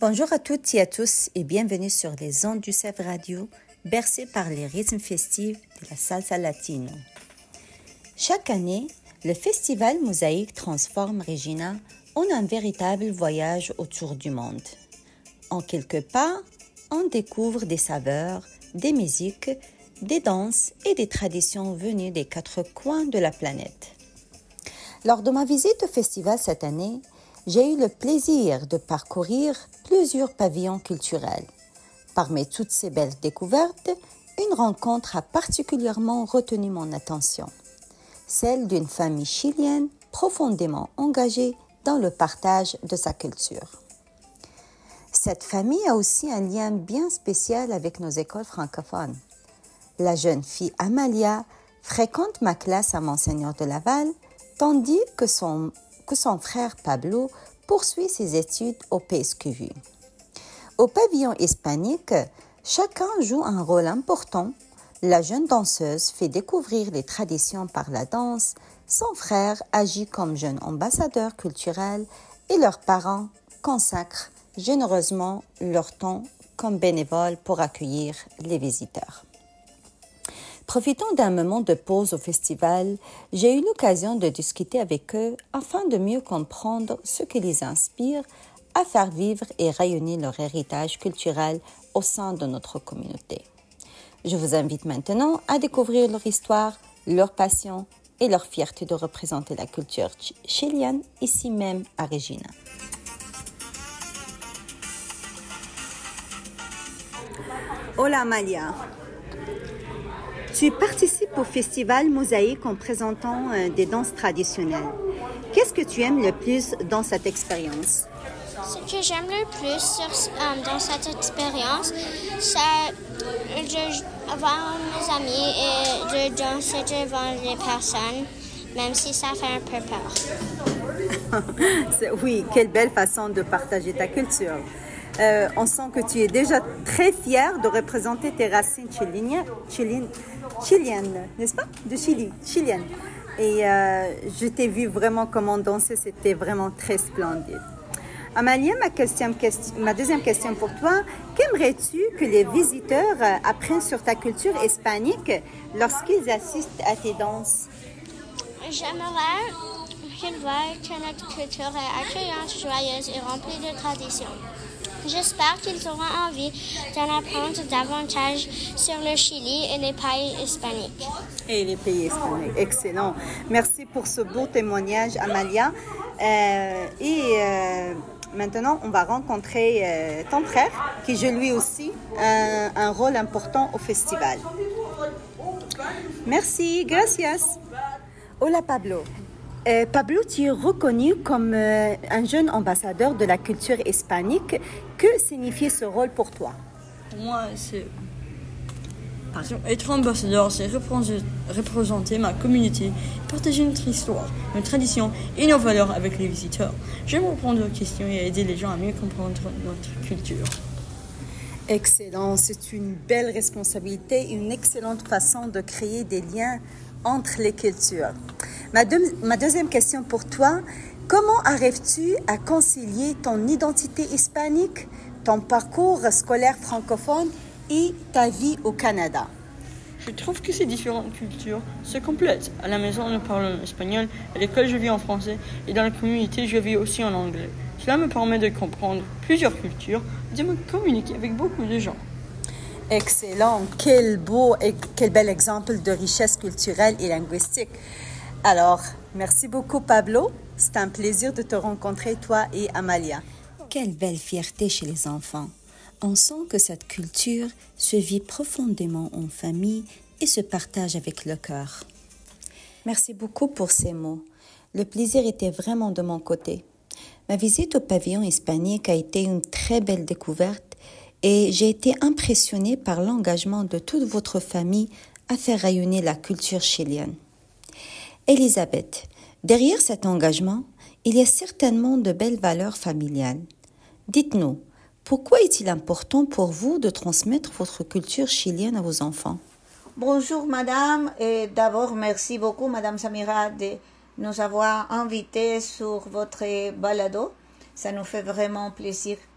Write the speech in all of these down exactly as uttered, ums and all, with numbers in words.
Bonjour à toutes et à tous et bienvenue sur les ondes du C E F Radio, bercées par les rythmes festifs de la salsa latino. Chaque année, le festival Mosaïque transforme Regina en un véritable voyage autour du monde. En quelques pas, on découvre des saveurs, des musiques, des danses et des traditions venues des quatre coins de la planète. Lors de ma visite au festival cette année, j'ai eu le plaisir de parcourir plusieurs pavillons culturels. Parmi toutes ces belles découvertes, une rencontre a particulièrement retenu mon attention, celle d'une famille chilienne profondément engagée dans le partage de sa culture. Cette famille a aussi un lien bien spécial avec nos écoles francophones. La jeune fille Amalia fréquente ma classe à Monseigneur de Laval, tandis que son, que son frère Pablo poursuit ses études au P S Q V. Au pavillon hispanique, chacun joue un rôle important. La jeune danseuse fait découvrir les traditions par la danse, son frère agit comme jeune ambassadeur culturel et leurs parents consacrent généreusement leur temps comme bénévoles pour accueillir les visiteurs. Profitant d'un moment de pause au festival, j'ai eu l'occasion de discuter avec eux afin de mieux comprendre ce qui les inspire à faire vivre et rayonner leur héritage culturel au sein de notre communauté. Je vous invite maintenant à découvrir leur histoire, leur passion et leur fierté de représenter la culture ch- chilienne ici même à Regina. Hola Amalia. Tu participes au festival Mosaïque en présentant euh, des danses traditionnelles. Qu'est-ce que tu aimes le plus dans cette expérience? Ce que j'aime le plus sur, euh, dans cette expérience, c'est de voir mes amis et de danser devant les personnes, même si ça fait un peu peur. Oui, quelle belle façon de partager ta culture. Euh, on sent que tu es déjà très fière de représenter tes racines chiliennes, chiliennes, chiliennes n'est-ce pas? De Chili, chiliennes. Et euh, je t'ai vu vraiment comment danser, c'était vraiment très splendide. Amalia, ma, question, ma deuxième question pour toi, qu'aimerais-tu que les visiteurs apprennent sur ta culture hispanique lorsqu'ils assistent à tes danses? J'aimerais qu'ils voient que notre culture est accueillante, joyeuse et remplie de traditions. J'espère qu'ils auront envie d'en apprendre davantage sur le Chili et les pays hispaniques. Et les pays hispaniques, excellent. Merci pour ce beau témoignage, Amalia. Euh, et euh, maintenant, on va rencontrer euh, ton frère, qui joue lui aussi un, un rôle important au festival. Merci, gracias. Hola Pablo. Euh, Pablo, tu es reconnu comme euh, un jeune ambassadeur de la culture hispanique. Que signifie ce rôle pour toi? Pour moi, c'est... Par exemple, être ambassadeur, c'est représenter ma communauté, partager notre histoire, nos traditions et nos valeurs avec les visiteurs. J'aime répondre aux questions et aider les gens à mieux comprendre notre culture. Excellent, c'est une belle responsabilité, une excellente façon de créer des liens entre les cultures. Ma, deux, ma deuxième question pour toi, comment arrives-tu à concilier ton identité hispanique, ton parcours scolaire francophone et ta vie au Canada? Je trouve que ces différentes cultures se complètent. À la maison, nous parlons espagnol, à l'école, je vis en français et dans la communauté, je vis aussi en anglais. Cela me permet de comprendre plusieurs cultures et de me communiquer avec beaucoup de gens. Excellent, quel beau et quel bel exemple de richesse culturelle et linguistique. Alors, merci beaucoup Pablo, c'est un plaisir de te rencontrer toi et Amalia. Quelle belle fierté chez les enfants. On sent que cette culture se vit profondément en famille et se partage avec le cœur. Merci beaucoup pour ces mots. Le plaisir était vraiment de mon côté. Ma visite au pavillon hispanique a été une très belle découverte et j'ai été impressionnée par l'engagement de toute votre famille à faire rayonner la culture chilienne. Elisabeth, derrière cet engagement, il y a certainement de belles valeurs familiales. Dites-nous, pourquoi est-il important pour vous de transmettre votre culture chilienne à vos enfants? Bonjour madame, et d'abord merci beaucoup madame Samira de nous avoir invités sur votre balado. Ça nous fait vraiment plaisir.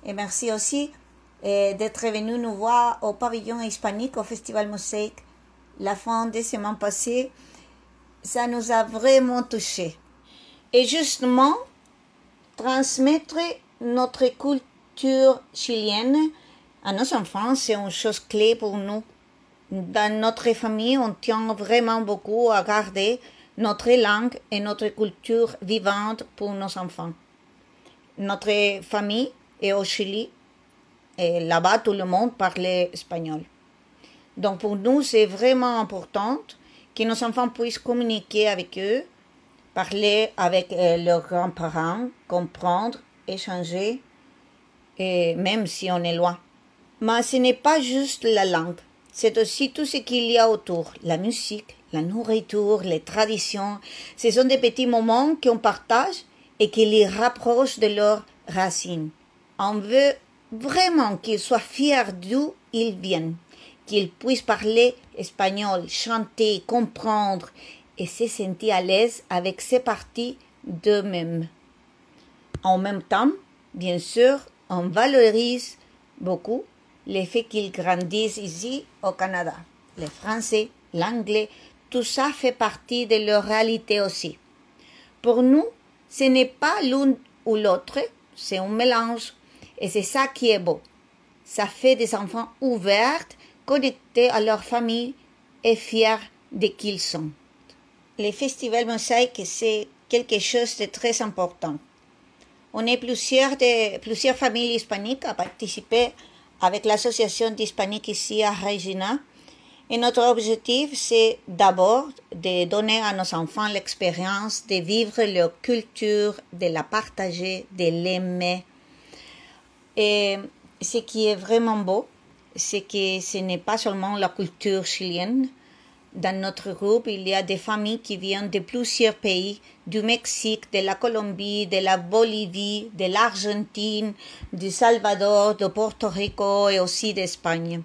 Et merci aussi euh, d'être venu nous voir au pavillon hispanique au Festival Mosaïque la fin des semaines passées. Ça nous a vraiment touchés. Et justement, transmettre notre culture chilienne à nos enfants, c'est une chose clé pour nous. Dans notre famille, on tient vraiment beaucoup à garder notre langue et notre culture vivante pour nos enfants. Notre famille est au Chili et là-bas, tout le monde parle espagnol. Donc pour nous, c'est vraiment important que nos enfants puissent communiquer avec eux, parler avec euh, leurs grands-parents, comprendre, échanger, et même si on est loin. Mais ce n'est pas juste la langue, c'est aussi tout ce qu'il y a autour, la musique, la nourriture, les traditions. Ce sont des petits moments qu'on partage et qui les rapprochent de leurs racines. On veut vraiment qu'ils soient fiers d'où ils viennent, qu'ils puissent parler espagnol, chanter, comprendre et se sentir à l'aise avec ces parties d'eux-mêmes. En même temps, bien sûr, on valorise beaucoup le fait qu'ils grandissent ici au Canada. Le français, l'anglais, tout ça fait partie de leur réalité aussi. Pour nous, ce n'est pas l'un ou l'autre, c'est un mélange et c'est ça qui est beau. Ça fait des enfants ouverts, connectés à leur famille et fiers de qui ils sont. Le Festival Mosaïque, c'est quelque chose de très important. On est plusieurs, de, plusieurs familles hispaniques à participer avec l'association d'hispaniques ici à Regina. Et notre objectif, c'est d'abord de donner à nos enfants l'expérience de vivre leur culture, de la partager, de l'aimer. Et ce qui est vraiment beau, c'est que ce n'est pas seulement la culture chilienne. Dans notre groupe, il y a des familles qui viennent de plusieurs pays, du Mexique, de la Colombie, de la Bolivie, de l'Argentine, du Salvador, de Porto Rico et aussi d'Espagne.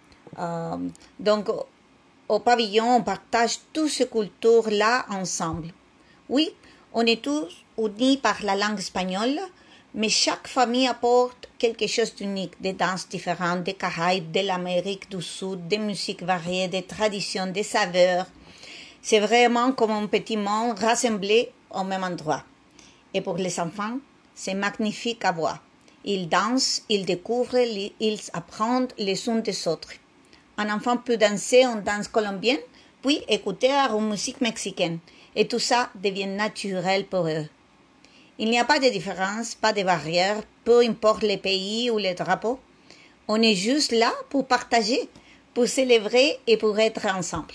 Euh, donc, au pavillon, on partage toutes ces cultures-là ensemble. Oui, on est tous unis par la langue espagnole, mais chaque famille apporte quelque chose d'unique, des danses différentes, des Caraïbes, de l'Amérique du Sud, des musiques variées, des traditions, des saveurs. C'est vraiment comme un petit monde rassemblé au même endroit. Et pour les enfants, c'est magnifique à voir. Ils dansent, ils découvrent, ils apprennent les uns des autres. Un enfant peut danser en danse colombienne, puis écouter une musique mexicaine. Et tout ça devient naturel pour eux. Il n'y a pas de différence, pas de barrière, peu importe les pays ou les drapeaux. On est juste là pour partager, pour célébrer et pour être ensemble.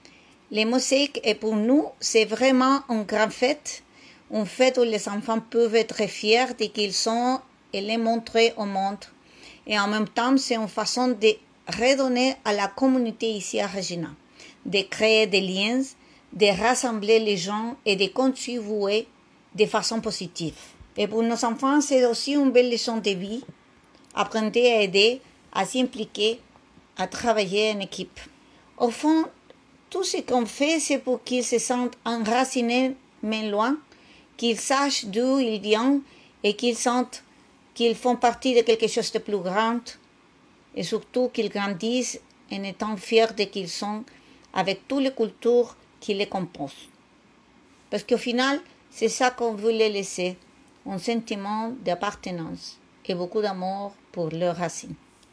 Les mosaïques, et pour nous, c'est vraiment une grande fête, une fête où les enfants peuvent être fiers de qui ils sont et les montrer au monde. Et en même temps, c'est une façon de redonner à la communauté ici à Regina, de créer des liens, de rassembler les gens et de contribuer de façon positive. Et pour nos enfants, c'est aussi une belle leçon de vie. Apprenez à aider, à s'impliquer, à travailler en équipe. Au fond, tout ce qu'on fait, c'est pour qu'ils se sentent enracinés, mais loin, qu'ils sachent d'où ils viennent et qu'ils sentent qu'ils font partie de quelque chose de plus grand. Et surtout qu'ils grandissent en étant fiers de qui ils sont avec toutes les cultures qui les composent. Parce qu'au final, c'est ça qu'on voulait laisser, un sentiment d'appartenance et beaucoup d'amour pour leurs racines.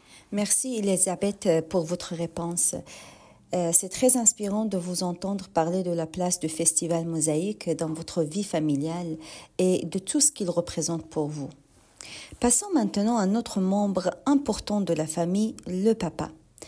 Merci Elisabeth pour votre réponse. Euh, c'est très inspirant de vous entendre parler de la place du Festival Mosaïque dans votre vie familiale et de tout ce qu'il représente pour vous. Passons maintenant à un autre membre important de la famille, le papa.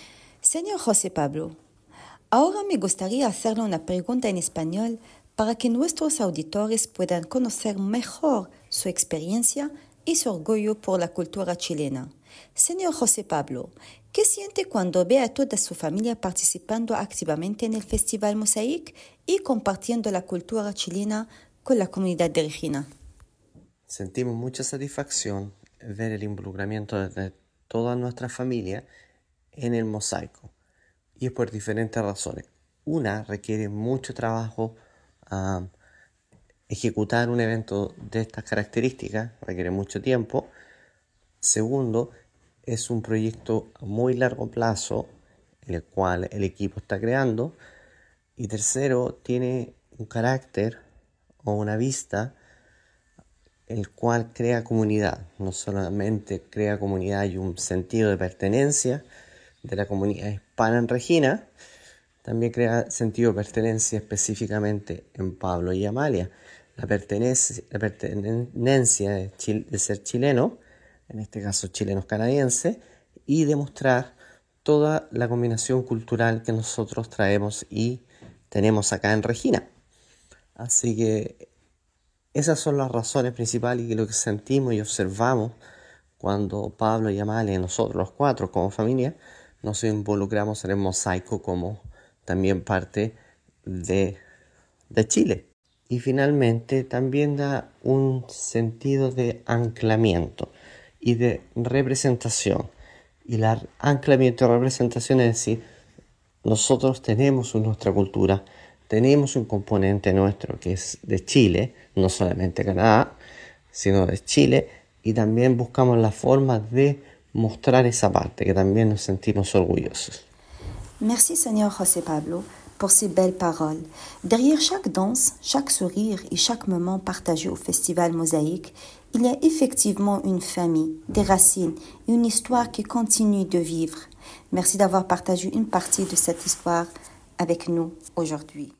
Señor José Pablo, ahora me gustaría hacerle una pregunta en español para que nuestros auditores puedan conocer mejor su experiencia y su orgullo por la cultura chilena. Señor José Pablo, ¿qué siente cuando ve a toda su familia participando activamente en el Festival Mosaïque y compartiendo la cultura chilena con la comunidad de Regina? Sentimos mucha satisfacción ver el involucramiento de toda nuestra familia en el mosaico, y es por diferentes razones. Una, requiere mucho trabajo. Um, ejecutar un evento de estas características requiere mucho tiempo, Segundo, es un proyecto a muy largo plazo, el cual el equipo está creando. Y tercero, tiene un carácter o una vista el cual crea comunidad. No solamente crea comunidad y un sentido de pertenencia de la comunidad hispana en Regina, también crea sentido de pertenencia específicamente en Pablo y Amalia. La pertenencia, la pertenencia de, chil, de ser chileno, en este caso chilenos-canadienses, y demostrar toda la combinación cultural que nosotros traemos y tenemos acá en Regina. Así que esas son las razones principales y lo que sentimos y observamos cuando Pablo y Amalia y nosotros los cuatro como familia nos involucramos en el mosaico como también parte de, de Chile. Y finalmente también da un sentido de anclamiento y de representación. Y el anclamiento y representación es decir, nosotros tenemos nuestra cultura, tenemos un componente nuestro que es de Chile, no solamente Canadá, sino de Chile, y también buscamos la forma de mostrar esa parte, que también nos sentimos orgullosos. Merci Seigneur José Pablo pour ces belles paroles. Derrière chaque danse, chaque sourire et chaque moment partagé au Festival Mosaïque, il y a effectivement une famille, des racines et une histoire qui continue de vivre. Merci d'avoir partagé une partie de cette histoire avec nous aujourd'hui.